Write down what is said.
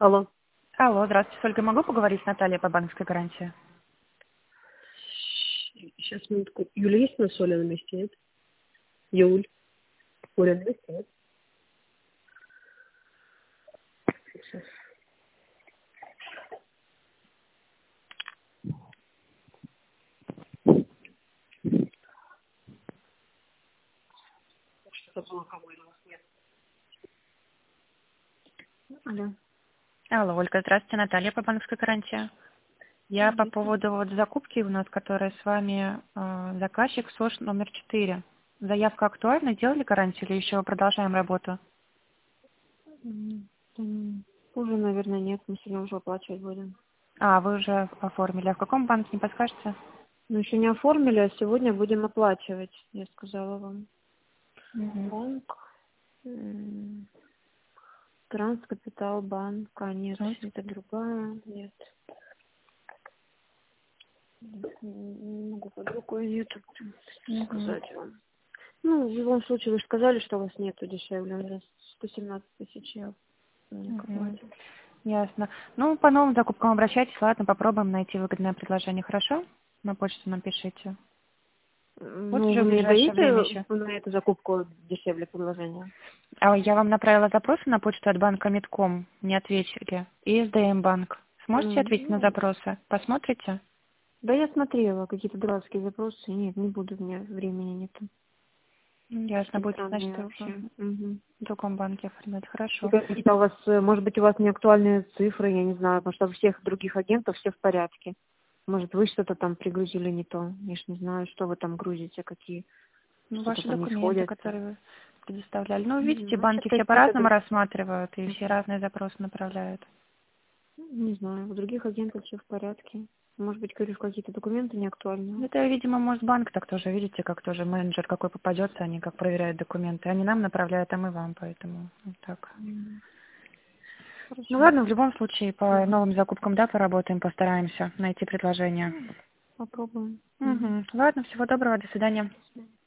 Алло. Алло, здравствуйте. С Ольгой могу поговорить с Натальей по банковской гарантии? Сейчас, минутку. Юля есть у нас Оля на месте, нет? Юль. Оля на месте, нет? Сейчас. Что-то было, кого у вас нет. Алло. Алло, Ольга, здравствуйте. Наталья по банковской гарантии. Я по поводу вот закупки у нас, которая с вами заказчик СОЖ номер 4. Заявка актуальна? Делали гарантию или еще продолжаем работу? Уже, наверное, нет. Мы сегодня уже оплачивать будем. А, вы уже оформили. А в каком банке, не подскажете? Мы еще не оформили, а сегодня будем оплачивать, я сказала вам. Мгм. Банк. Транскапитал банк. А, нет, это другая. Нет. Не могу под рукой, нет. Мгм. Сказать вам. Ну, в любом случае, вы же сказали, что у вас нету дешевле. У нас 117 тысяч я Мгм. оплатил. Ясно. Ну, по новым закупкам обращайтесь, ладно, попробуем найти выгодное предложение, хорошо? На почту напишите. Вот Ну, уже вы в мне ближайшее время даете еще. на эту закупку дешевле предложение? А я вам направила запросы на почту от банка Медком, не ответили. И СДМ банк. Сможете ответить на Ну, запросы? Посмотрите? да я смотрела какие-то дурацкие запросы. Нет, не буду, у меня времени нету. Ясно, Такие будете, значит, странные вообще. Мгм. в другом банке оформлять. И Хорошо. какие-то у вас, может быть, у вас не актуальные цифры, я не знаю, потому что у всех других агентов все в порядке. Может, вы что-то там пригрузили не то. Я ж не знаю, что вы там грузите, какие Ну, что-то ваши там не документы, сходятся. которые вы предоставляли. Ну, видите, Значит, банки все какие-то, по-разному рассматривают, и все разные запросы направляют. не знаю, у других агентов все в порядке. Может быть, говорю, какие-то документы не актуальны. Это, видимо, может, банк так тоже, видите, как тоже менеджер какой попадется, они как проверяют документы. Они нам направляют, а мы вам, поэтому вот так. Ну Хорошо. ладно, в любом случае, по Мгм. новым закупкам, да, поработаем, постараемся найти предложение. Попробуем. Мгм. Угу. Ладно, всего доброго, до свидания. До свидания.